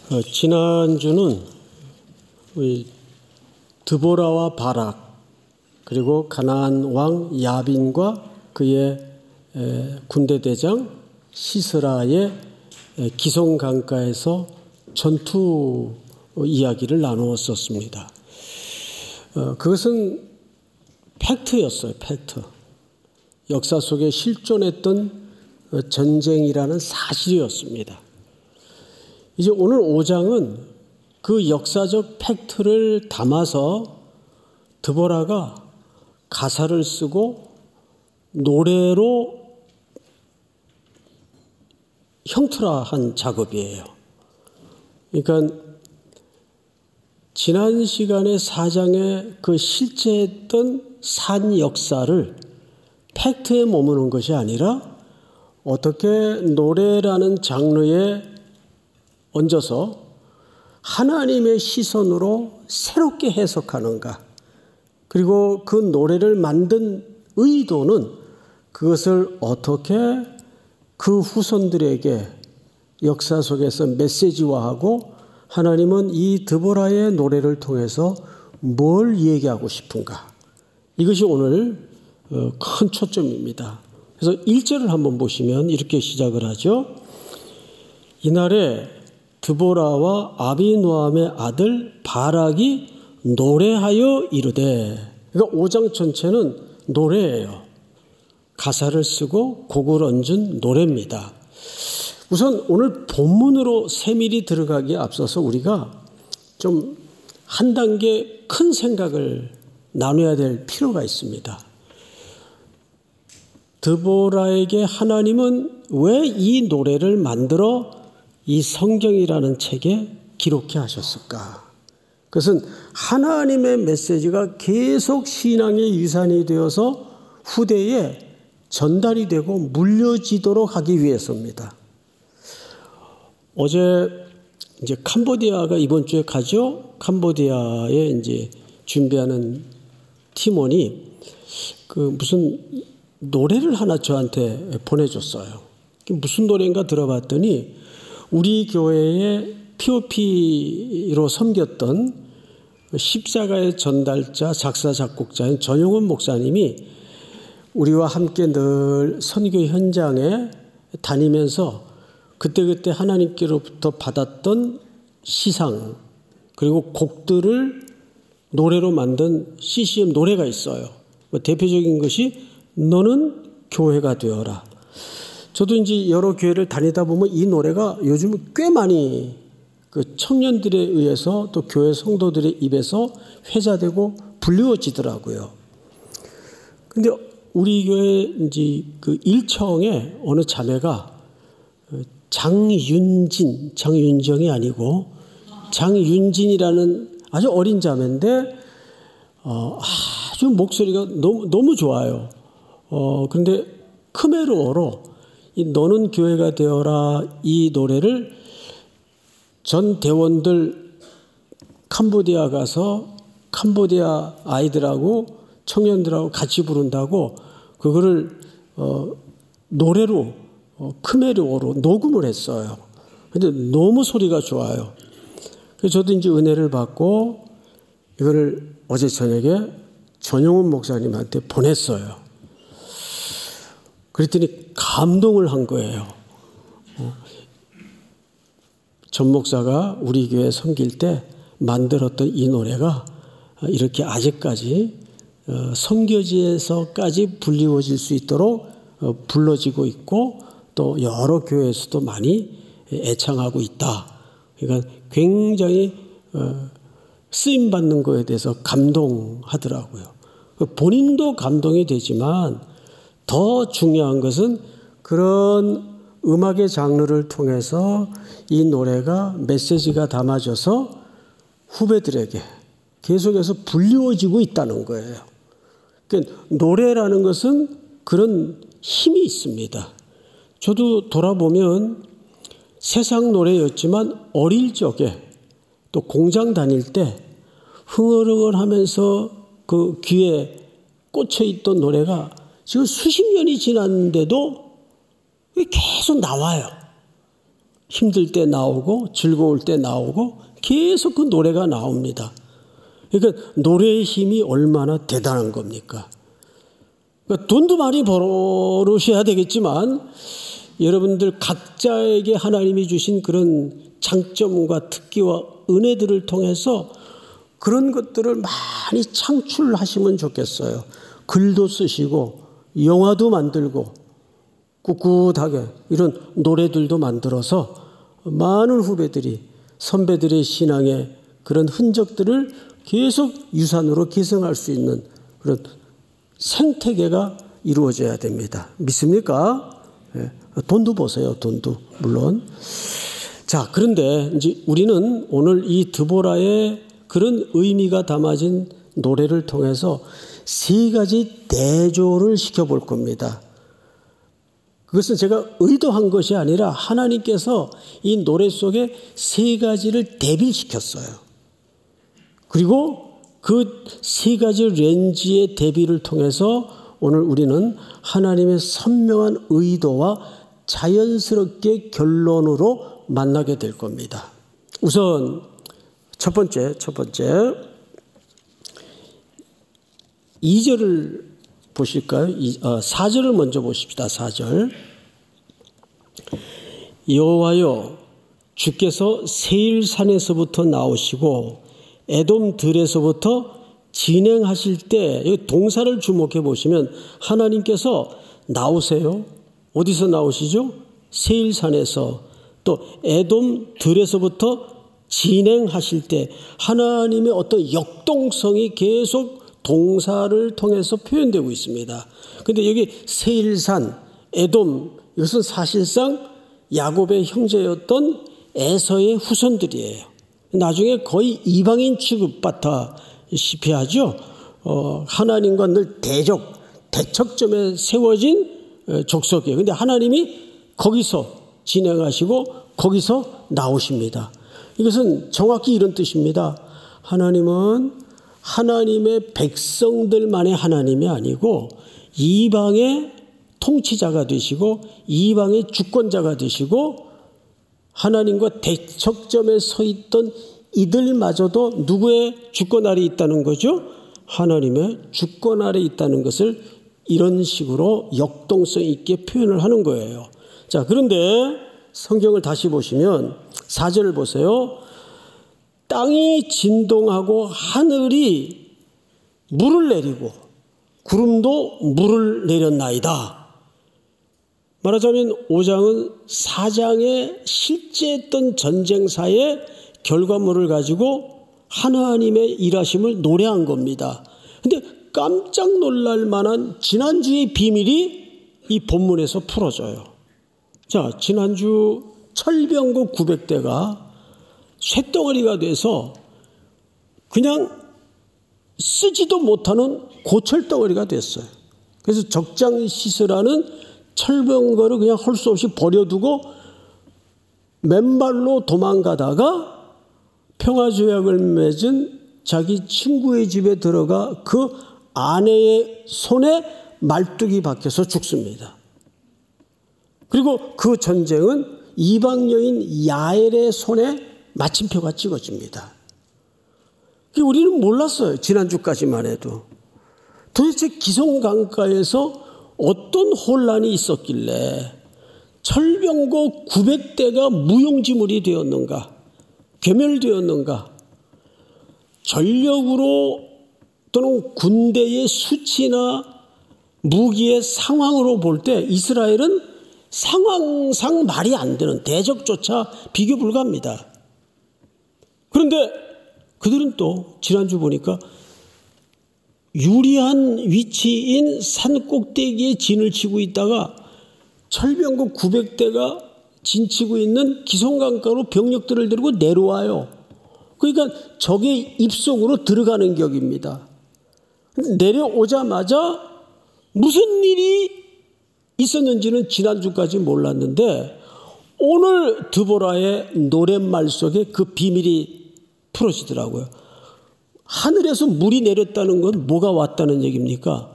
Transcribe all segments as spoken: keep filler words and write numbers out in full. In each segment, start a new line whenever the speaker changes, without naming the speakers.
어, 지난주는 드보라와 바락 그리고 가나안 왕 야빈과 그의 에, 군대 대장 시스라의 에, 기숑 강가에서 전투 이야기를 나누었었습니다. 어, 그것은 팩트였어요. 팩트. 역사 속에 실존했던 전쟁이라는 사실이었습니다. 이제 오늘 오 장은 그 역사적 팩트를 담아서 드보라가 가사를 쓰고 노래로 형틀화한 작업이에요. 그러니까 지난 시간에 사 장에 그 실제했던 산 역사를 팩트에 머무는 것이 아니라 어떻게 노래라는 장르에 얹어서 하나님의 시선으로 새롭게 해석하는가, 그리고 그 노래를 만든 의도는 그것을 어떻게 그 후손들에게 역사 속에서 메시지화하고 하나님은 이 드보라의 노래를 통해서 뭘 얘기하고 싶은가, 이것이 오늘 큰 초점입니다. 그래서 일 절을 한번 보시면 이렇게 시작을 하죠. 이날에 드보라와 아비노함의 아들 바락이 노래하여 이르되, 그러니까 오 장 전체는 노래예요. 가사를 쓰고 곡을 얹은 노래입니다. 우선 오늘 본문으로 세밀히 들어가기에 앞서서 우리가 좀 한 단계 큰 생각을 나눠야 될 필요가 있습니다. 드보라에게 하나님은 왜 이 노래를 만들어 이 성경이라는 책에 기록해 하셨을까? 그것은 하나님의 메시지가 계속 신앙의 유산이 되어서 후대에 전달이 되고 물려지도록 하기 위해서입니다. 어제 이제 캄보디아가 이번 주에 가죠. 캄보디아에 이제 준비하는 팀원이 그 무슨 노래를 하나 저한테 보내줬어요. 무슨 노래인가 들어봤더니 우리 교회의 피오피로 섬겼던 십자가의 전달자 작사 작곡자인 전용훈 목사님이 우리와 함께 늘 선교 현장에 다니면서 그때그때 하나님께로부터 받았던 시상 그리고 곡들을 노래로 만든 씨씨엠 노래가 있어요. 대표적인 것이 너는 교회가 되어라. 저도 이제 여러 교회를 다니다 보면 이 노래가 요즘 꽤 많이 그 청년들에 의해서 또 교회 성도들의 입에서 회자되고 불리워지더라고요. 근데 우리 교회 이제 그 일청에 어느 자매가 장윤진, 장윤정이 아니고 장윤진이라는 아주 어린 자매인데 어, 아주 목소리가 너무 너무 좋아요. 어, 근데 크메르어로 이 너는 교회가 되어라 이 노래를 전 대원들 캄보디아 가서 캄보디아 아이들하고 청년들하고 같이 부른다고 그거를 어, 노래로 어, 크메르어로 녹음을 했어요. 근데 너무 소리가 좋아요. 그래서 저도 이제 은혜를 받고 이거를 어제 저녁에 전용훈 목사님한테 보냈어요. 그랬더니 감동을 한 거예요. 어, 전 목사가 우리 교회 섬길 때 만들었던 이 노래가 이렇게 아직까지 어, 선교지에서까지 불리워질 수 있도록 어, 불러지고 있고 또 여러 교회에서도 많이 애창하고 있다. 그러니까 굉장히 어, 쓰임받는 거에 대해서 감동하더라고요. 본인도 감동이 되지만 더 중요한 것은 그런 음악의 장르를 통해서 이 노래가 메시지가 담아져서 후배들에게 계속해서 불리워지고 있다는 거예요. 그러니까 노래라는 것은 그런 힘이 있습니다. 저도 돌아보면 세상 노래였지만 어릴 적에 또 공장 다닐 때 흥얼흥얼하면서 그 귀에 꽂혀있던 노래가 지금 수십 년이 지났는데도 계속 나와요. 힘들 때 나오고 즐거울 때 나오고 계속 그 노래가 나옵니다. 그러니까 노래의 힘이 얼마나 대단한 겁니까? 그러니까 돈도 많이 벌으셔야 되겠지만 여러분들 각자에게 하나님이 주신 그런 장점과 특기와 은혜들을 통해서 그런 것들을 많이 창출하시면 좋겠어요. 글도 쓰시고 영화도 만들고 꿋꿋하게 이런 노래들도 만들어서 많은 후배들이 선배들의 신앙의 그런 흔적들을 계속 유산으로 계승할 수 있는 그런 생태계가 이루어져야 됩니다. 믿습니까? 네. 돈도 보세요. 돈도 물론. 자, 그런데 이제 우리는 오늘 이 드보라의 그런 의미가 담아진 노래를 통해서 세 가지 대조를 시켜볼 겁니다. 그것은 제가 의도한 것이 아니라 하나님께서 이 노래 속에 세 가지를 대비시켰어요. 그리고 그 세 가지 렌즈의 대비를 통해서 오늘 우리는 하나님의 선명한 의도와 자연스럽게 결론으로 만나게 될 겁니다. 우선 첫 번째, 첫 번째 이 절을 보실까요? 사 절을 먼저 보십시다. 사 절. 여호와여, 주께서 세일산에서부터 나오시고 에돔 들에서부터 진행하실 때 동사를 주목해 보시면 하나님께서 나오세요. 어디서 나오시죠? 세일산에서. 또 에돔 들에서부터 진행하실 때 하나님의 어떤 역동성이 계속 동사를 통해서 표현되고 있습니다. 그런데 여기 세일산, 에돔, 이것은 사실상 야곱의 형제였던 에서의 후손들이에요. 나중에 거의 이방인 취급받다시피 하죠. 어, 하나님과 늘 대적, 대척점에 세워진 족속이에요. 그런데 하나님이 거기서 진행하시고 거기서 나오십니다. 이것은 정확히 이런 뜻입니다. 하나님은 하나님의 백성들만의 하나님이 아니고 이방의 통치자가 되시고 이방의 주권자가 되시고 하나님과 대척점에 서 있던 이들마저도 누구의 주권 아래 있다는 거죠? 하나님의 주권 아래 있다는 것을 이런 식으로 역동성 있게 표현을 하는 거예요. 자, 그런데 성경을 다시 보시면 사 절을 보세요. 땅이 진동하고 하늘이 물을 내리고 구름도 물을 내렸나이다. 말하자면 오 장은 사 장에 실제 했던 전쟁사의 결과물을 가지고 하나님의 일하심을 노래한 겁니다. 그런데 깜짝 놀랄 만한 지난주의 비밀이 이 본문에서 풀어져요. 자, 지난주 철병거 구백 대가 쇳덩어리가 돼서 그냥 쓰지도 못하는 고철덩어리가 됐어요. 그래서 적장시설하는 철병거를 그냥 할 수 없이 버려두고 맨발로 도망가다가 평화조약을 맺은 자기 친구의 집에 들어가 그 아내의 손에 말뚝이 박혀서 죽습니다. 그리고 그 전쟁은 이방 여인 야엘의 손에 마침표가 찍어집니다. 우리는 몰랐어요. 지난주까지만 해도. 도대체 기송강가에서 어떤 혼란이 있었길래 철병거 구백 대가 무용지물이 되었는가? 괴멸되었는가? 전력으로 또는 군대의 수치나 무기의 상황으로 볼 때 이스라엘은 상황상 말이 안 되는 대적조차 비교 불가합니다. 그런데 그들은 또 지난주 보니까 유리한 위치인 산 꼭대기에 진을 치고 있다가 철병거 구백 대가 진치고 있는 기송강가로 병력들을 데리고 내려와요. 그러니까 적의 입속으로 들어가는 격입니다. 내려오자마자 무슨 일이 있었는지는 지난주까지 몰랐는데 오늘 드보라의 노랫말 속에 그 비밀이 풀어지더라고요. 하늘에서 물이 내렸다는 건 뭐가 왔다는 얘기입니까?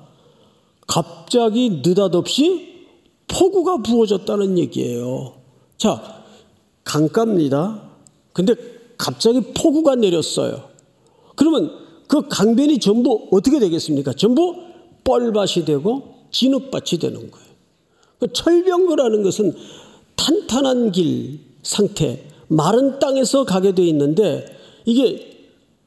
갑자기 느닷없이 폭우가 부어졌다는 얘기예요. 자, 강가입니다. 근데 갑자기 폭우가 내렸어요. 그러면 그 강변이 전부 어떻게 되겠습니까? 전부 뻘밭이 되고 진흙밭이 되는 거예요. 철병거라는 것은 탄탄한 길 상태, 마른 땅에서 가게 돼 있는데 이게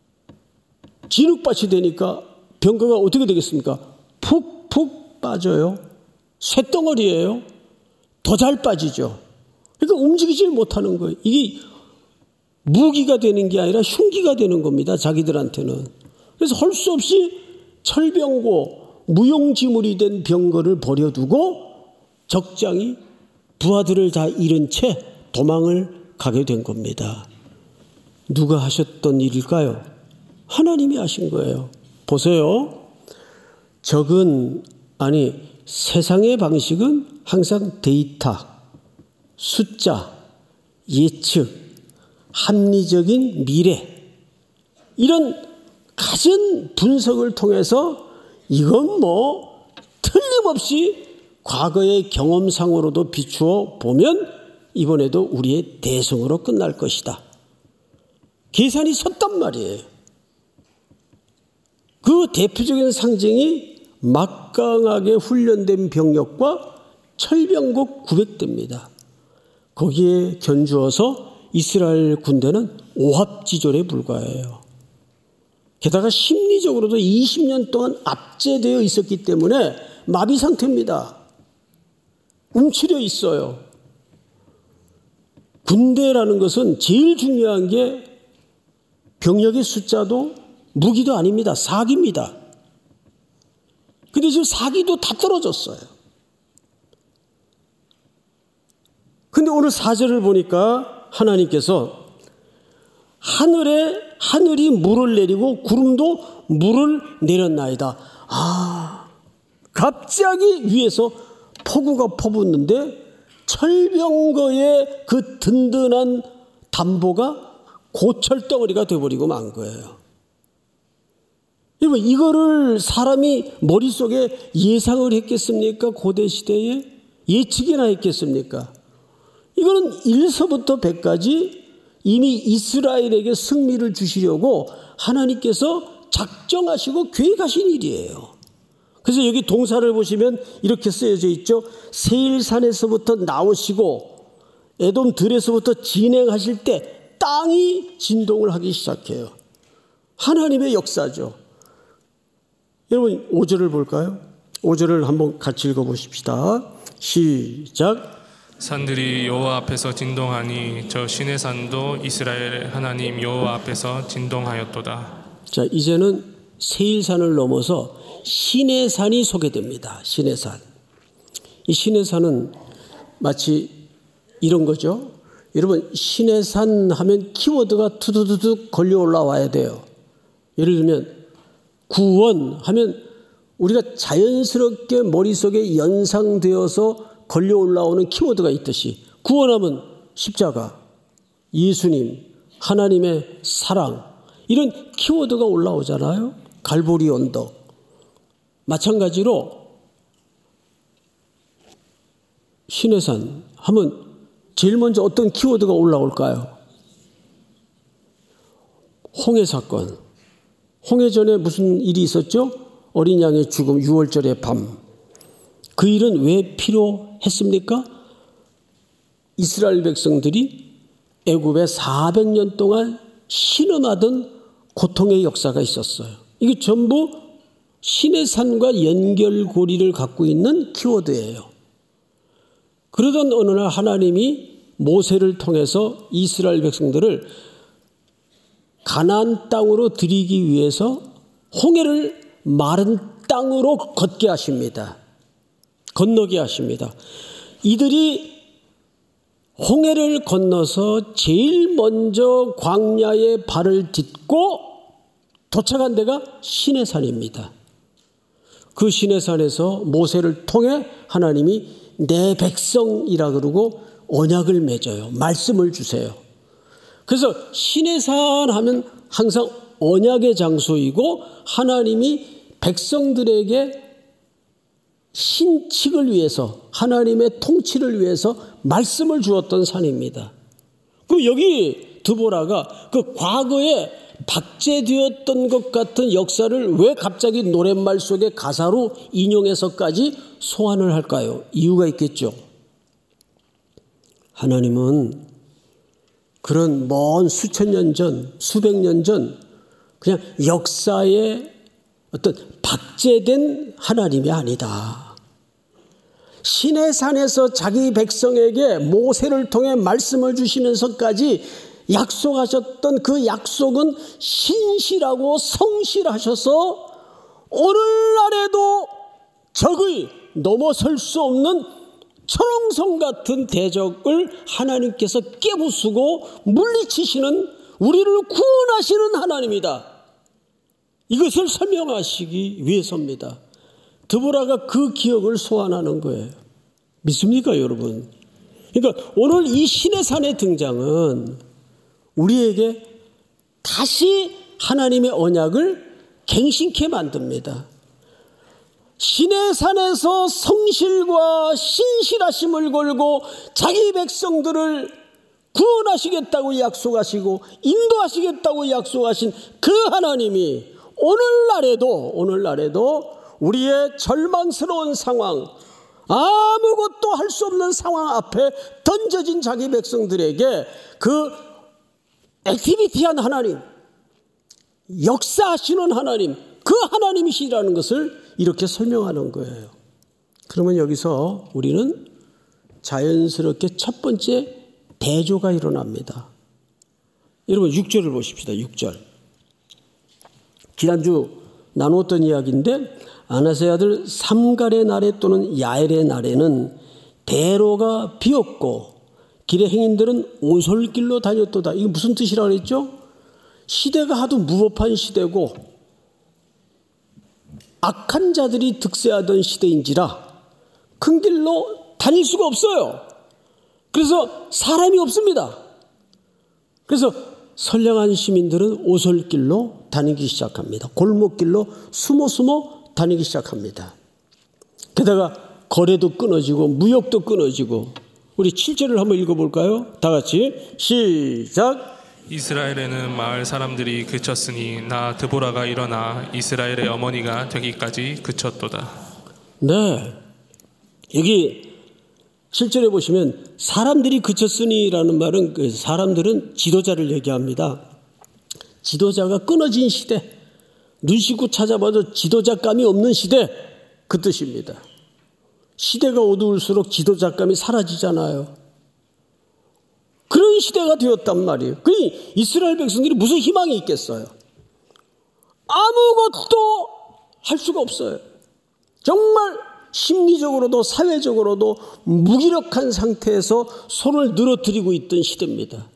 진흙밭이 되니까 병거가 어떻게 되겠습니까? 푹푹 빠져요. 쇳덩어리예요. 더 잘 빠지죠. 그러니까 움직이질 못하는 거예요. 이게 무기가 되는 게 아니라 흉기가 되는 겁니다. 자기들한테는. 그래서 할 수 없이 철병고, 무용지물이 된 병거를 버려두고 적장이 부하들을 다 잃은 채 도망을 가게 된 겁니다. 누가 하셨던 일일까요? 하나님이 하신 거예요. 보세요. 적은, 아니 세상의 방식은 항상 데이터, 숫자, 예측, 합리적인 미래, 이런 갖은 분석을 통해서 이건 뭐 틀림없이 과거의 경험상으로도 비추어 보면 이번에도 우리의 대승으로 끝날 것이다. 계산이 섰단 말이에요. 그 대표적인 상징이 막강하게 훈련된 병력과 철병국 구백 대입니다. 거기에 견주어서 이스라엘 군대는 오합지졸에 불과해요. 게다가 심리적으로도 이십 년 동안 압제되어 있었기 때문에 마비 상태입니다. 움츠려 있어요. 군대라는 것은 제일 중요한 게 병력의 숫자도 무기도 아닙니다. 사기입니다. 근데 지금 사기도 다 떨어졌어요. 근데 오늘 사 절을 보니까 하나님께서 하늘에 하늘이 물을 내리고 구름도 물을 내렸나이다. 아, 갑자기 위에서 폭우가 퍼붓는데 철병거의 그 든든한 담보가 고철덩어리가 되어버리고 만 거예요. 여러분, 이거를 사람이 머릿속에 예상을 했겠습니까? 고대시대에 예측이나 했겠습니까? 이거는 일서부터 백까지 이미 이스라엘에게 승리를 주시려고 하나님께서 작정하시고 계획하신 일이에요. 그래서 여기 동사를 보시면 이렇게 쓰여져 있죠. 세일산에서부터 나오시고 에돔 들에서부터 진행하실 때 땅이 진동을 하기 시작해요. 하나님의 역사죠. 여러분 오 절을 볼까요? 오 절을 한번 같이 읽어보십시다. 시작.
산들이 여호와 앞에서 진동하니 저 시내 산도 이스라엘 하나님 여호와 앞에서 진동하였도다.
자, 이제는 세일산을 넘어서 시내산이 소개됩니다. 시내산. 이 시내산은 마치 이런 거죠. 여러분, 시내산 하면 키워드가 투두두둑 걸려 올라와야 돼요. 예를 들면 구원 하면 우리가 자연스럽게 머릿속에 연상되어서 걸려 올라오는 키워드가 있듯이 구원하면 십자가, 예수님, 하나님의 사랑, 이런 키워드가 올라오잖아요. 갈보리 언덕. 마찬가지로 시내산 하면 제일 먼저 어떤 키워드가 올라올까요? 홍해 사건. 홍해 전에 무슨 일이 있었죠? 어린 양의 죽음, 유월절의 밤. 그 일은 왜 필요했습니까? 이스라엘 백성들이 애굽에 사백 년 동안 신음하던 고통의 역사가 있었어요. 이게 전부 시내산과 연결고리를 갖고 있는 키워드예요. 그러던 어느 날 하나님이 모세를 통해서 이스라엘 백성들을 가나안 땅으로 들이기 위해서 홍해를 마른 땅으로 걷게 하십니다. 건너게 하십니다. 이들이 홍해를 건너서 제일 먼저 광야에 발을 딛고 도착한 데가 시내산입니다. 그 시내산에서 모세를 통해 하나님이 내 백성이라 그러고 언약을 맺어요. 말씀을 주세요. 그래서 시내산 하면 항상 언약의 장소이고 하나님이 백성들에게 신칙을 위해서 하나님의 통치를 위해서 말씀을 주었던 산입니다. 그럼 여기 드보라가 그 과거에 박제되었던 것 같은 역사를 왜 갑자기 노랫말 속에 가사로 인용해서까지 소환을 할까요? 이유가 있겠죠. 하나님은 그런 먼 수천 년 전, 수백 년 전 그냥 역사에 어떤 박제된 하나님이 아니다. 시내산에서 자기 백성에게 모세를 통해 말씀을 주시면서까지 약속하셨던 그 약속은 신실하고 성실하셔서 오늘날에도 적의 넘어설 수 없는 철옹성 같은 대적을 하나님께서 깨부수고 물리치시는, 우리를 구원하시는 하나님이다. 이것을 설명하시기 위해서입니다. 드보라가 그 기억을 소환하는 거예요. 믿습니까, 여러분? 그러니까 오늘 이 시내산의 등장은 우리에게 다시 하나님의 언약을 갱신케 만듭니다. 시내산에서 성실과 신실하심을 걸고 자기 백성들을 구원하시겠다고 약속하시고 인도하시겠다고 약속하신 그 하나님이 오늘날에도 오늘날에도 우리의 절망스러운 상황, 아무것도 할 수 없는 상황 앞에 던져진 자기 백성들에게 그 액티비티한 하나님, 역사하시는 하나님, 그 하나님이시라는 것을 이렇게 설명하는 거예요. 그러면 여기서 우리는 자연스럽게 첫 번째 대조가 일어납니다. 여러분 육 절을 보십시다. 육 절. 지난주 나누었던 이야기인데 아나스의 아들 삼갈의 날에 또는 야엘의 날에는 대로가 비었고 길의 행인들은 오솔길로 다녔도다. 이게 무슨 뜻이라고 그랬죠? 시대가 하도 무법한 시대고 악한 자들이 득세하던 시대인지라 큰 길로 다닐 수가 없어요. 그래서 사람이 없습니다. 그래서 선량한 시민들은 오솔길로 다니기 시작합니다. 골목길로 숨어 숨어 다니기 시작합니다. 게다가 거래도 끊어지고 무역도 끊어지고. 우리 칠 절을 한번 읽어볼까요? 다 같이 시작.
이스라엘에는 마을 사람들이 그쳤으니 나 드보라가 일어나 이스라엘의 어머니가 되기까지 그쳤도다.
네, 여기 칠 절에 보시면 사람들이 그쳤으니라는 말은 그 사람들은 지도자를 얘기합니다. 지도자가 끊어진 시대, 눈 씻고 찾아봐도 지도자감이 없는 시대, 그 뜻입니다. 시대가 어두울수록 지도자감이 사라지잖아요. 그런 시대가 되었단 말이에요. 그러니 이스라엘 백성들이 무슨 희망이 있겠어요? 아무것도 할 수가 없어요. 정말 심리적으로도 사회적으로도 무기력한 상태에서 손을 늘어뜨리고 있던 시대입니다.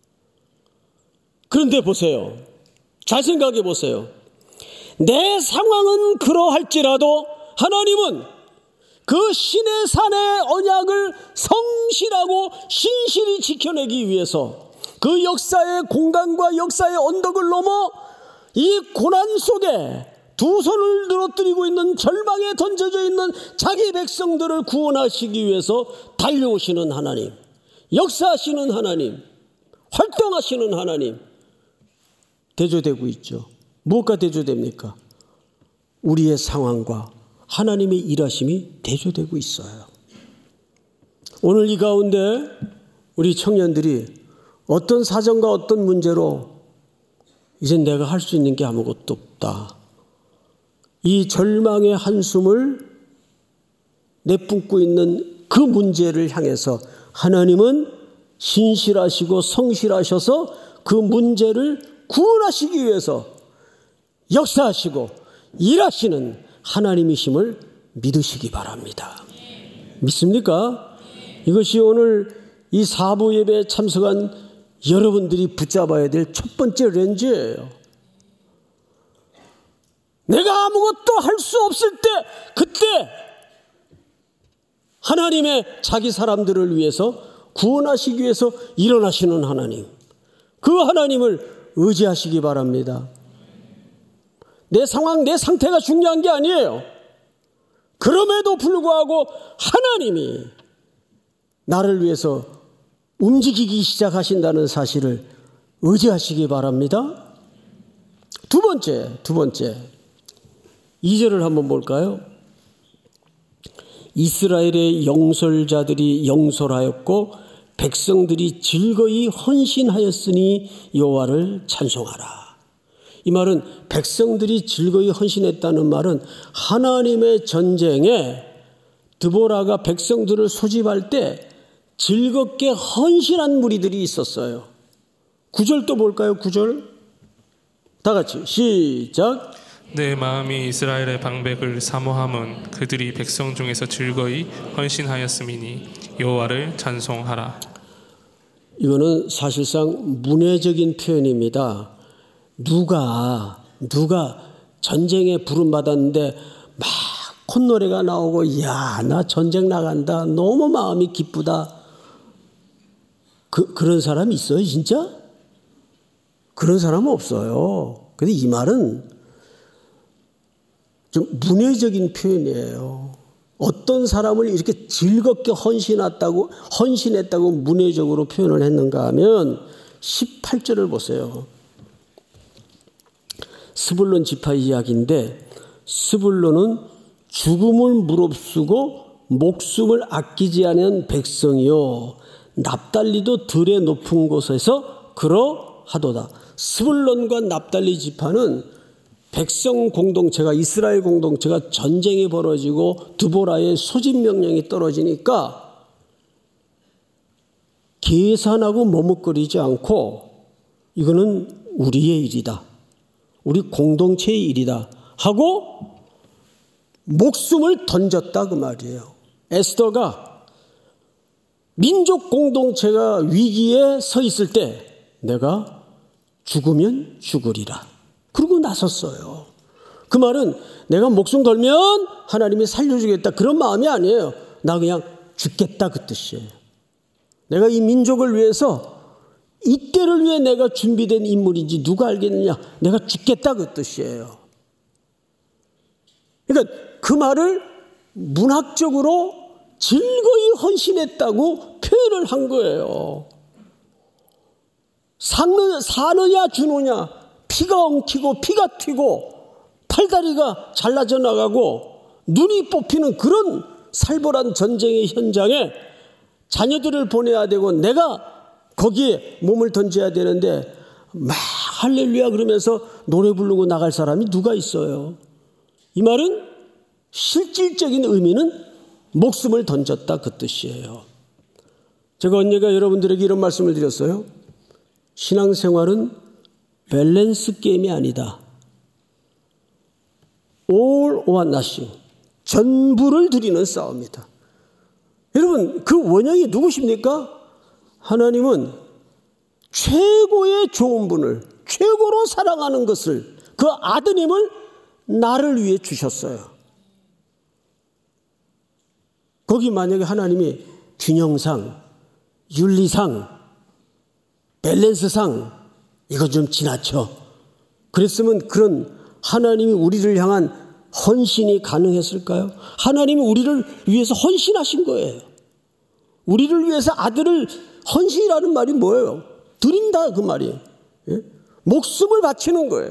그런데 보세요. 잘 생각해 보세요. 내 상황은 그러할지라도 하나님은 그 시내산의 언약을 성실하고 신실히 지켜내기 위해서 그 역사의 공간과 역사의 언덕을 넘어 이 고난 속에 두 손을 늘어뜨리고 있는 절망에 던져져 있는 자기 백성들을 구원하시기 위해서 달려오시는 하나님, 역사하시는 하나님, 활동하시는 하나님 대조되고 있죠. 무엇과 대조됩니까? 우리의 상황과 하나님의 일하심이 대조되고 있어요. 오늘 이 가운데 우리 청년들이 어떤 사정과 어떤 문제로 이제 내가 할 수 있는 게 아무것도 없다. 이 절망의 한숨을 내뿜고 있는 그 문제를 향해서 하나님은 신실하시고 성실하셔서 그 문제를 구원하시기 위해서 역사하시고 일하시는 하나님이심을 믿으시기 바랍니다. 믿습니까? 이것이 오늘 이 사부 예배에 참석한 여러분들이 붙잡아야 될 첫 번째 렌즈예요. 내가 아무것도 할 수 없을 때, 그때 하나님의 자기 사람들을 위해서 구원하시기 위해서 일어나시는 하나님, 그 하나님을 의지하시기 바랍니다. 내 상황, 내 상태가 중요한 게 아니에요. 그럼에도 불구하고 하나님이 나를 위해서 움직이기 시작하신다는 사실을 의지하시기 바랍니다. 두 번째, 두 번째. 이 절을 한번 볼까요? 이스라엘의 영솔자들이 영솔하였고 백성들이 즐거이 헌신하였으니 여호와를 찬송하라. 이 말은 백성들이 즐거이 헌신했다는 말은 하나님의 전쟁에 드보라가 백성들을 소집할 때 즐겁게 헌신한 무리들이 있었어요. 구 절 또 볼까요? 구 절. 다 같이 시작.
내 마음이 이스라엘의 방백을 사모함은 그들이 백성 중에서 즐거이 헌신하였음이니 여호와를 찬송하라.
이거는 사실상 문해적인 표현입니다. 누가 누가 전쟁에 부름받았는데 막 콧노래가 나오고 야, 나 전쟁 나간다. 너무 마음이 기쁘다. 그, 그런 사람이 있어요 진짜? 그런 사람은 없어요. 근데 이 말은 좀 문해적인 표현이에요. 어떤 사람을 이렇게 즐겁게 헌신했다고, 헌신했다고 문해적으로 표현을 했는가 하면 십팔 절을 보세요. 스불론 지파 이야기인데 스불론은 죽음을 무릅쓰고 목숨을 아끼지 않은 백성이요 납달리도 들의 높은 곳에서 그러하도다. 스불론과 납달리 지파는 백성 공동체가 이스라엘 공동체가 전쟁이 벌어지고 드보라의 소집 명령이 떨어지니까 계산하고 머뭇거리지 않고 이거는 우리의 일이다. 우리 공동체의 일이다 하고 목숨을 던졌다 그 말이에요. 에스더가 민족 공동체가 위기에 서 있을 때 내가 죽으면 죽으리라. 그러고 나섰어요. 그 말은 내가 목숨 걸면 하나님이 살려주겠다 그런 마음이 아니에요. 나 그냥 죽겠다 그 뜻이에요. 내가 이 민족을 위해서 이때를 위해 내가 준비된 인물인지 누가 알겠느냐. 내가 죽겠다 그 뜻이에요. 그러니까 그 말을 문학적으로 즐거이 헌신했다고 표현을 한 거예요. 사느냐, 사느냐 주느냐 피가 엉키고 피가 튀고 팔다리가 잘라져 나가고 눈이 뽑히는 그런 살벌한 전쟁의 현장에 자녀들을 보내야 되고 내가 거기에 몸을 던져야 되는데 막 할렐루야 그러면서 노래 부르고 나갈 사람이 누가 있어요. 이 말은 실질적인 의미는 목숨을 던졌다 그 뜻이에요. 제가 언젠가 여러분들에게 이런 말씀을 드렸어요. 신앙생활은 밸런스 게임이 아니다. All or nothing. 전부를 드리는 싸움이다. 여러분 그 원형이 누구십니까? 하나님은 최고의 좋은 분을 최고로 사랑하는 것을 그 아드님을 나를 위해 주셨어요. 거기 만약에 하나님이 균형상, 윤리상, 밸런스상 이거 좀 지나쳐. 그랬으면 그런 하나님이 우리를 향한 헌신이 가능했을까요? 하나님이 우리를 위해서 헌신하신 거예요. 우리를 위해서 아들을 헌신이라는 말이 뭐예요? 드린다 그 말이에요. 예? 목숨을 바치는 거예요.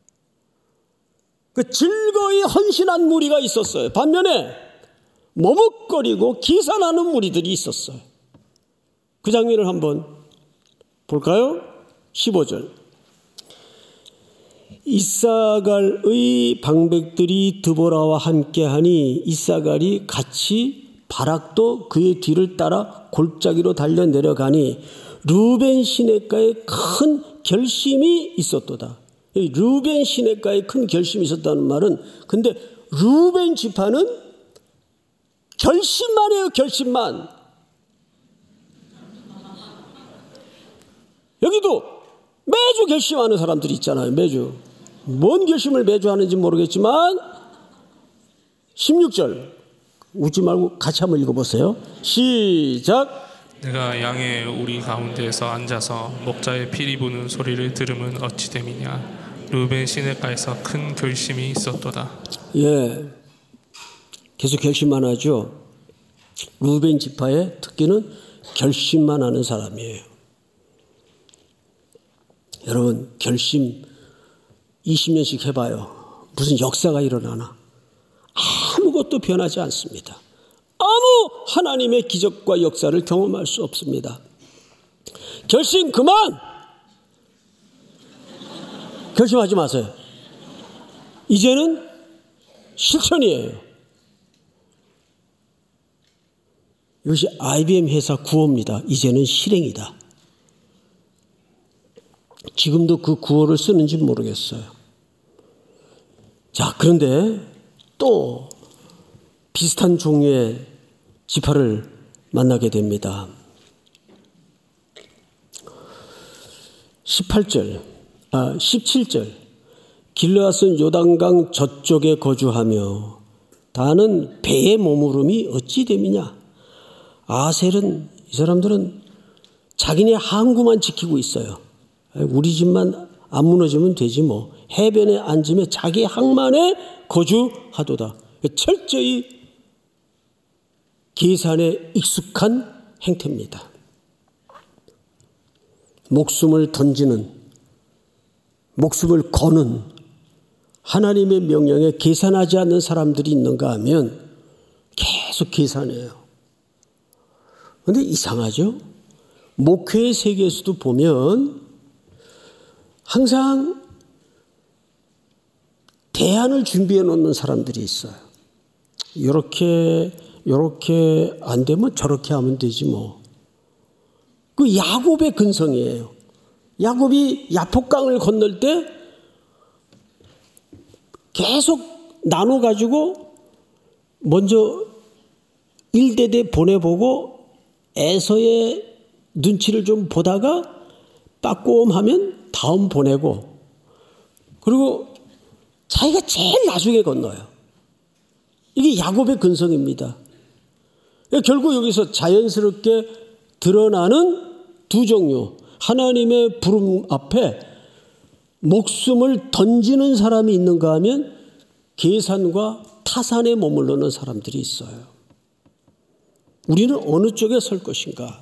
그 즐거이 헌신한 무리가 있었어요. 반면에 머뭇거리고 기산하는 무리들이 있었어요. 그 장면을 한번 볼까요? 십오 절. 이사갈의 방백들이 드보라와 함께하니 이사갈이 같이 바락도 그의 뒤를 따라 골짜기로 달려 내려가니 르벤 시내가에 큰 결심이 있었도다. 르벤 시내가에 큰 결심이 있었다는 말은 근데 르벤 지파는 결심만 해요. 결심만. 여기도 매주 결심하는 사람들이 있잖아요. 매주. 뭔 결심을 매주 하는지 모르겠지만 십육 절 웃지 말고 같이 한번 읽어보세요. 시작.
내가 양의 우리 가운데에서 앉아서 목자의 피리 부는 소리를 들으면 어찌 됨이냐. 르벤 시내가에서 큰 결심이 있었도다.
예, 계속 결심만 하죠. 르벤 지파의 특기는 결심만 하는 사람이에요. 여러분, 결심 이십 년씩 해봐요. 무슨 역사가 일어나나? 아무것도 변하지 않습니다. 아무 하나님의 기적과 역사를 경험할 수 없습니다. 결심 그만! 결심하지 마세요. 이제는 실천이에요. 이것이 아이비엠 회사 구호입니다. 이제는 실행이다. 지금도 그 구호를 쓰는지 모르겠어요. 자, 그런데 또 비슷한 종류의 지파를 만나게 됩니다. 십팔 절, 아, 십칠 절. 길르앗은 요단강 저쪽에 거주하며 다는 배의 머무름이 어찌 됨이냐. 아셀은, 이 사람들은 자기네 항구만 지키고 있어요. 우리 집만 안 무너지면 되지 뭐. 해변에 앉으며 자기 항만에 거주하도다. 철저히 계산에 익숙한 행태입니다. 목숨을 던지는, 목숨을 거는 하나님의 명령에 계산하지 않는 사람들이 있는가 하면 계속 계산해요. 그런데 이상하죠? 목회의 세계에서도 보면 항상 대안을 준비해 놓는 사람들이 있어요. 이렇게 이렇게 안 되면 저렇게 하면 되지 뭐. 그 야곱의 근성이에요. 야곱이 야복강을 건널 때 계속 나눠 가지고 먼저 일대대 보내보고 에서의 눈치를 좀 보다가 빠꼼하면 다음 보내고, 그리고 자기가 제일 나중에 건너요. 이게 야곱의 근성입니다. 결국 여기서 자연스럽게 드러나는 두 종류. 하나님의 부름 앞에 목숨을 던지는 사람이 있는가 하면 계산과 타산에 머무르는 사람들이 있어요. 우리는 어느 쪽에 설 것인가?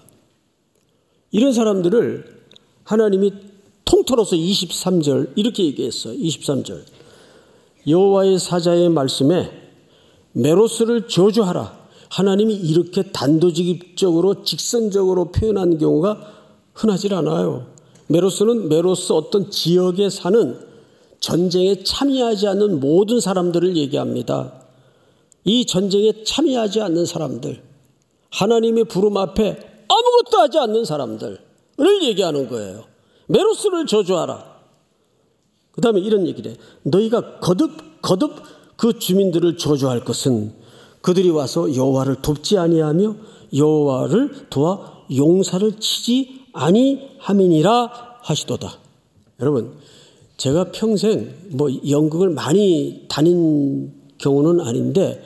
이런 사람들을 하나님이 통틀어서 이십삼 절 이렇게 얘기했어요. 이십삼 절. 여호와의 사자의 말씀에 메로스를 저주하라. 하나님이 이렇게 단도직입적으로 직선적으로 표현한 경우가 흔하지 않아요. 메로스는 메로스 어떤 지역에 사는 전쟁에 참여하지 않는 모든 사람들을 얘기합니다. 이 전쟁에 참여하지 않는 사람들, 하나님의 부름 앞에 아무것도 하지 않는 사람들을 얘기하는 거예요. 메로스를 저주하라. 그 다음에 이런 얘기를 해. 너희가 거듭 거듭 그 주민들을 저주할 것은 그들이 와서 여호와를 돕지 아니하며 여호와를 도와 용사를 치지 아니함이니라 하시도다. 여러분, 제가 평생 뭐 연극을 많이 다닌 경우는 아닌데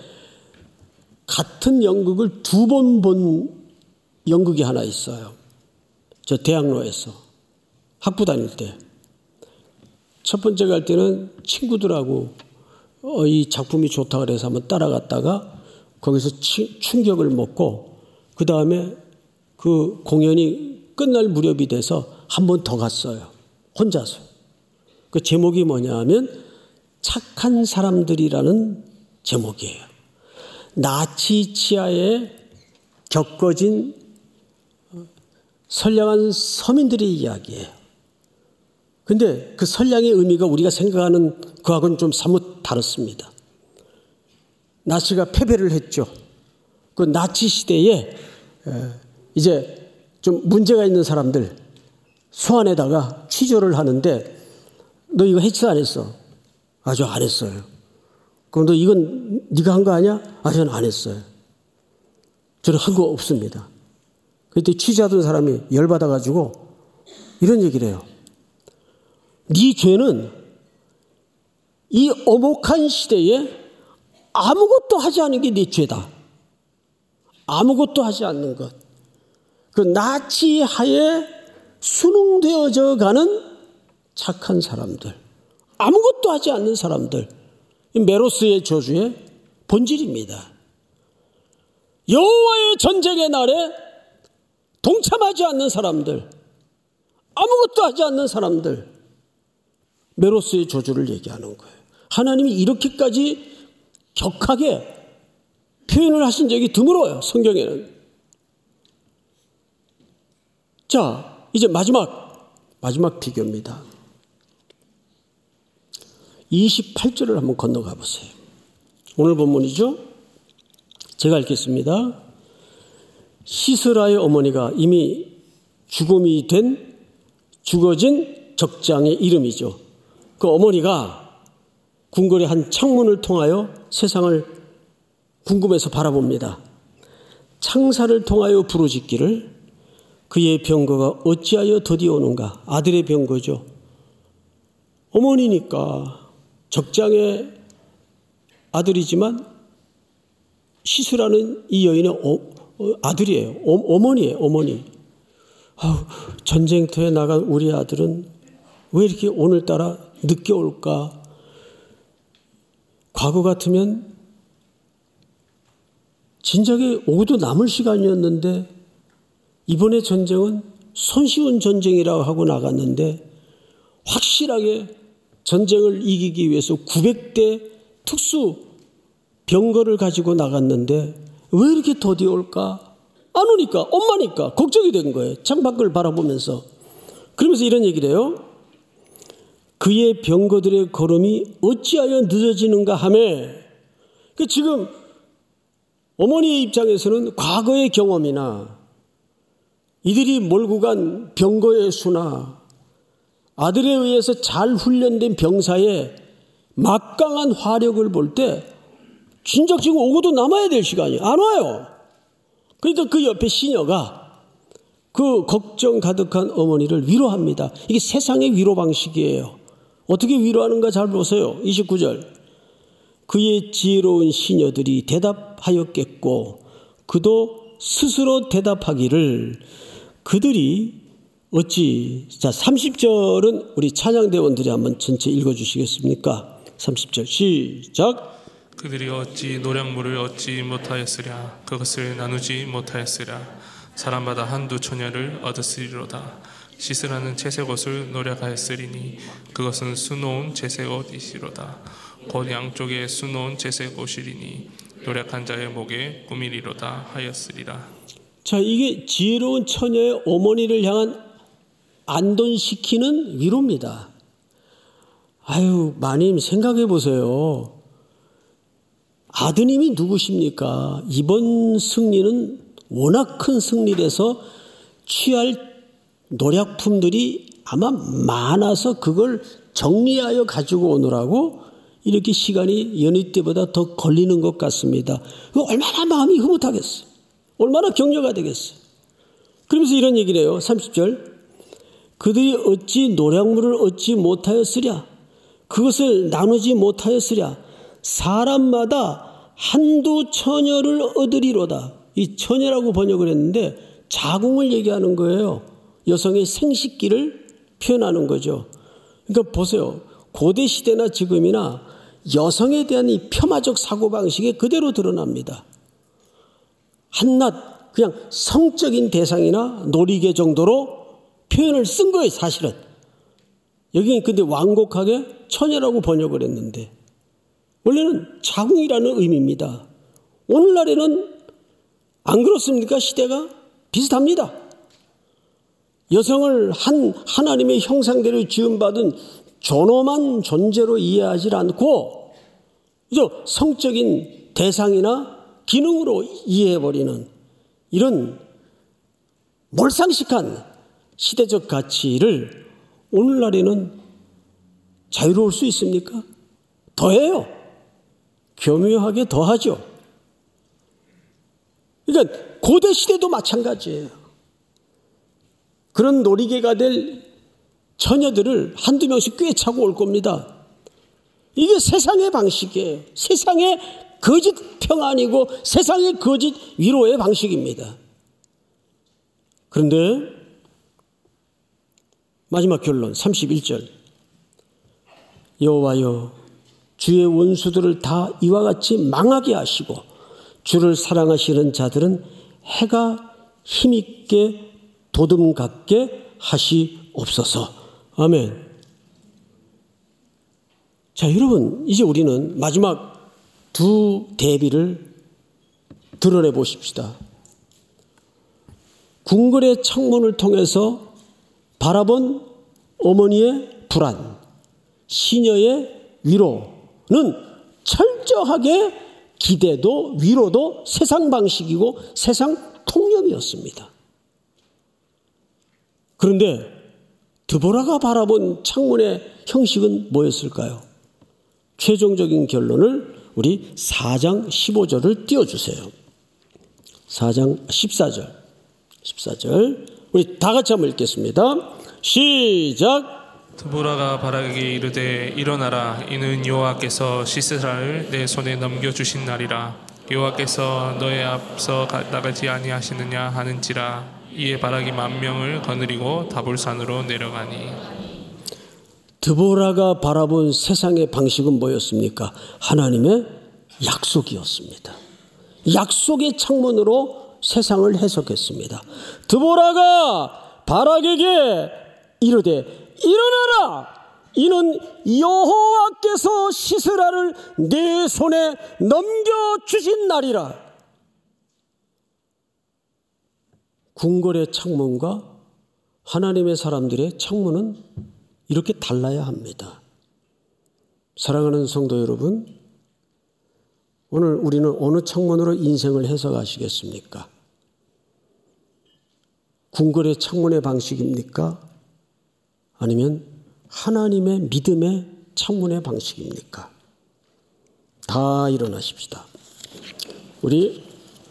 같은 연극을 두 번 본 연극이 하나 있어요. 저 대학로에서 학부 다닐 때. 첫 번째 갈 때는 친구들하고 어, 이 작품이 좋다 그래서 한번 따라갔다가 거기서 치, 충격을 먹고 그 다음에 그 공연이 끝날 무렵이 돼서 한 번 더 갔어요. 혼자서. 그 제목이 뭐냐 하면 착한 사람들이라는 제목이에요. 나치 치하에 겪어진 선량한 서민들의 이야기예요. 근데 그 선량의 의미가 우리가 생각하는 그하고는 좀 사뭇 다릅니다. 나치가 패배를 했죠. 그 나치 시대에 이제 좀 문제가 있는 사람들 소환에다가 취조를 하는데 너 이거 했어 안 했어? 아, 저 안 했어요. 그럼 너 이건 네가 한 거 아니야? 아, 저는 안 했어요. 저는 한 거 없습니다. 그때 취재하던 사람이 열받아가지고 이런 얘기를 해요. 네 죄는 이 엄혹한 시대에 아무것도 하지 않은 게 네 죄다. 아무것도 하지 않는 것. 그 나치 하에 순응되어져 가는 착한 사람들. 아무것도 하지 않는 사람들. 메로스의 저주의 본질입니다. 여호와의 전쟁의 날에 동참하지 않는 사람들, 아무것도 하지 않는 사람들, 메로스의 저주를 얘기하는 거예요. 하나님이 이렇게까지 격하게 표현을 하신 적이 드물어요, 성경에는. 자, 이제 마지막, 마지막 비교입니다. 이십팔 절을 한번 건너가 보세요. 오늘 본문이죠. 제가 읽겠습니다. 시스라의 어머니가 이미 죽음이 된 죽어진 적장의 이름이죠. 그 어머니가 궁궐의 한 창문을 통하여 세상을 궁금해서 바라봅니다. 창사를 통하여 부르짖기를 그의 병거가 어찌하여 더디오는가. 아들의 병거죠. 어머니니까 적장의 아들이지만 시스라는 이 여인의 어, 어, 아들이에요. 어, 어머니예요. 어머니. 아우, 전쟁터에 나간 우리 아들은 왜 이렇게 오늘따라 늦게 올까? 과거 같으면 진작에 오고도 남을 시간이었는데 이번에 전쟁은 손쉬운 전쟁이라고 하고 나갔는데 확실하게 전쟁을 이기기 위해서 구백 대 특수 병거를 가지고 나갔는데 왜 이렇게 더디 올까? 안 오니까, 엄마니까 걱정이 된 거예요. 창밖을 바라보면서. 그러면서 이런 얘기를 해요. 그의 병거들의 걸음이 어찌하여 늦어지는가 하매. 그 지금 어머니의 입장에서는 과거의 경험이나 이들이 몰고 간 병거의 수나 아들에 의해서 잘 훈련된 병사의 막강한 화력을 볼 때 진작 지금 오고도 남아야 될 시간이 안 와요. 그러니까 그 옆에 시녀가 그 걱정 가득한 어머니를 위로합니다. 이게 세상의 위로 방식이에요. 어떻게 위로하는가 잘 보세요. 이십구 절. 그의 지혜로운 시녀들이 대답하였겠고 그도 스스로 대답하기를 그들이 어찌. 자, 삼십 절은 우리 찬양대원들이 한번 전체 읽어주시겠습니까? 삼십 절 시작.
그들이 어찌 노량물을 얻지 못하였으랴. 그것을 나누지 못하였으랴. 사람마다 한두 처녀를 얻었으리로다. 시스라는 채색 옷을 노력하였으리니 그것은 수놓은 채색 옷이시로다. 곧 양쪽에 수놓은 채색 옷이리니 노력한 자의 목에 꾸미리로다 하였으리라.
자, 이게 지혜로운 처녀의 어머니를 향한 안돈시키는 위로입니다. 아유, 마님 생각해 보세요. 아드님이 누구십니까? 이번 승리는 워낙 큰 승리라서 취할 노약품들이 아마 많아서 그걸 정리하여 가지고 오느라고 이렇게 시간이 연희 때보다 더 걸리는 것 같습니다. 얼마나 마음이 흐뭇하겠어요. 얼마나 격려가 되겠어요. 그러면서 이런 얘기를 해요. 삼십 절. 그들이 어찌 노량물을 얻지 못하였으랴. 그것을 나누지 못하였으랴. 사람마다 한두 처녀를 얻으리로다. 이 처녀라고 번역을 했는데 자궁을 얘기하는 거예요. 여성의 생식기를 표현하는 거죠. 그러니까 보세요. 고대 시대나 지금이나 여성에 대한 이 폄하적 사고방식이 그대로 드러납니다. 한낱 그냥 성적인 대상이나 놀이개 정도로 표현을 쓴 거예요, 사실은. 여기는 근데 완곡하게 처녀라고 번역을 했는데 원래는 자궁이라는 의미입니다. 오늘날에는 안 그렇습니까? 시대가 비슷합니다. 여성을 한 하나님의 형상대로 지음받은 존엄한 존재로 이해하지 않고 성적인 대상이나 기능으로 이해해버리는 이런 몰상식한 시대적 가치를 오늘날에는 자유로울 수 있습니까? 더해요. 교묘하게 더하죠. 그러니까 고대 시대도 마찬가지예요. 그런 놀이개가 될 처녀들을 한두 명씩 꿰차고 올 겁니다. 이게 세상의 방식이에요. 세상의 거짓 평안이고 세상의 거짓 위로의 방식입니다. 그런데 마지막 결론 삼십일 절. 여호와여 주의 원수들을 다 이와 같이 망하게 하시고 주를 사랑하시는 자들은 해가 힘있게 도듬 갖게 하시옵소서. 아멘. 자, 여러분, 이제 우리는 마지막 두 대비를 드러내 보십시다. 궁궐의 창문을 통해서 바라본 어머니의 불안, 시녀의 위로는 철저하게 기대도 위로도 세상 방식이고 세상 통념이었습니다. 그런데 드보라가 바라본 창문의 형식은 뭐였을까요? 최종적인 결론을 우리 사 장 십오 절을 띄워주세요. 사 장 십사 절. 십사 절. 우리 다 같이 한번 읽겠습니다. 시작.
드보라가 바라기에 이르되 일어나라. 이는 여호와께서 시스라를 내 손에 넘겨주신 날이라. 여호와께서 너의 앞서 나가지 아니하시느냐 하는지라. 이에 바라기 만 명을 거느리고 다볼산으로 내려가니.
드보라가 바라본 세상의 방식은 뭐였습니까? 하나님의 약속이었습니다. 약속의 창문으로 세상을 해석했습니다. 드보라가 바락에게 이르되 일어나라. 이는 여호와께서 시스라를 내 손에 넘겨주신 날이라. 궁궐의 창문과 하나님의 사람들의 창문은 이렇게 달라야 합니다. 사랑하는 성도 여러분, 오늘 우리는 어느 창문으로 인생을 해석하시겠습니까? 궁궐의 창문의 방식입니까? 아니면 하나님의 믿음의 창문의 방식입니까? 다 일어나십시다. 우리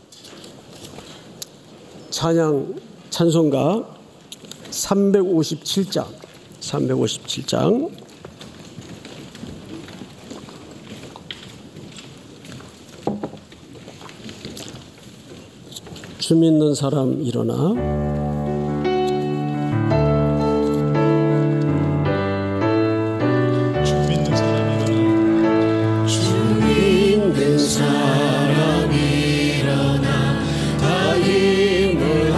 찬양 찬송가 삼백오십칠 장 삼백오십칠 장 주 믿는 사람 일어나.
주 믿는 사람 일어나.
주 믿는 사람 일어나. 다 힘을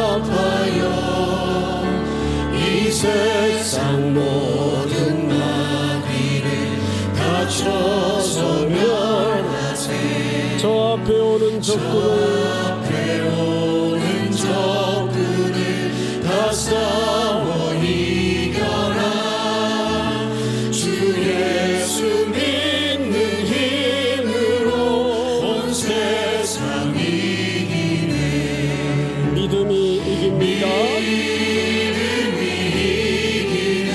합하여 이 세상 모든 마귀를 다쳐서 멸하세. 저 앞에 오는 적군을 싸워 이겨라. 주 예수 믿는 힘으로 온 세상 이기네. 믿음이 이깁니다. 믿음이 이기네.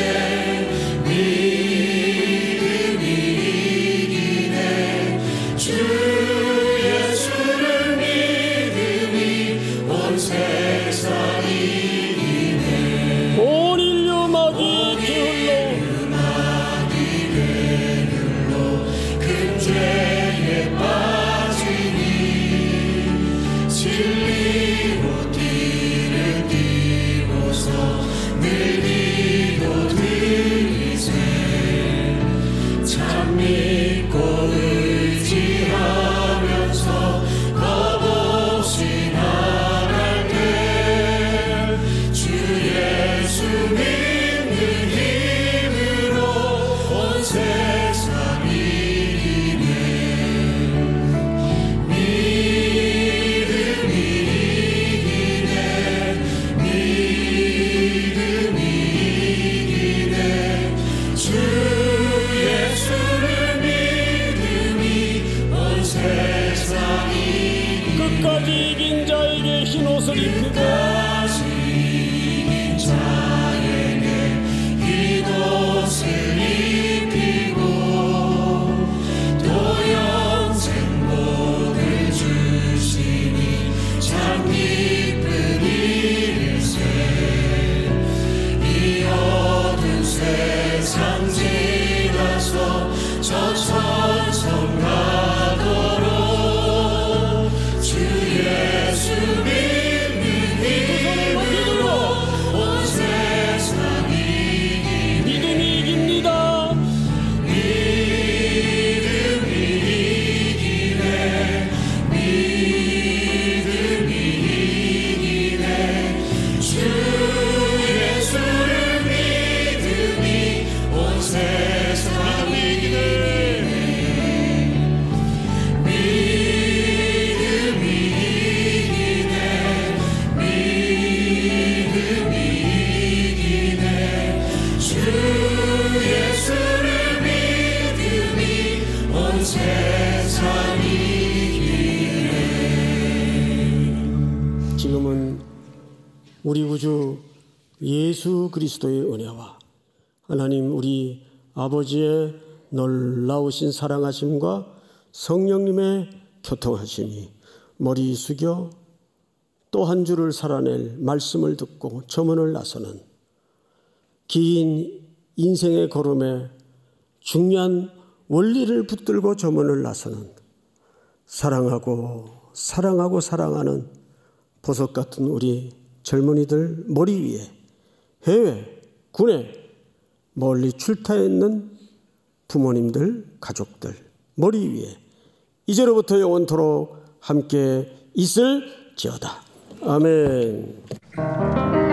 믿음이 이기네. 주 예수를 믿음이 온 세상 온 인류 마귀 게을러 큰 죄에 빠지니 진리로 띠를 띠고서 늘 기도드리세. 참 믿고 의지하면서 겁없이 나갈 때 주 예수 믿는 힘으로 온 세상 이기네. 믿음이 이기네. 믿음이 이기네. 주 예수를 믿음이 온 세상 이기네. 끝까지 이긴 자에게 흰 옷을 입히고 자에게 흰 옷을 입히고 또 영생 복을 주시니 참 기쁜 일일세. 이 어두운 세상 지나서 저 천성 가도록 주 예수 믿는 힘 우리 구주 예수 그리스도의 은혜와 하나님 우리 아버지의 놀라우신 사랑하심과 성령님의 교통하심이 머리 숙여 또 한 주를 살아낼 말씀을 듣고 저문을 나서는 긴 인생의 걸음에 중요한 원리를 붙들고 저문을 나서는 사랑하고 사랑하고 사랑하는 보석 같은 우리 젊은이들 머리 위에 해외, 국내 멀리 출타해 있는 부모님들, 가족들 머리 위에 이제로부터 영원토록 함께 있을지어다. 아멘.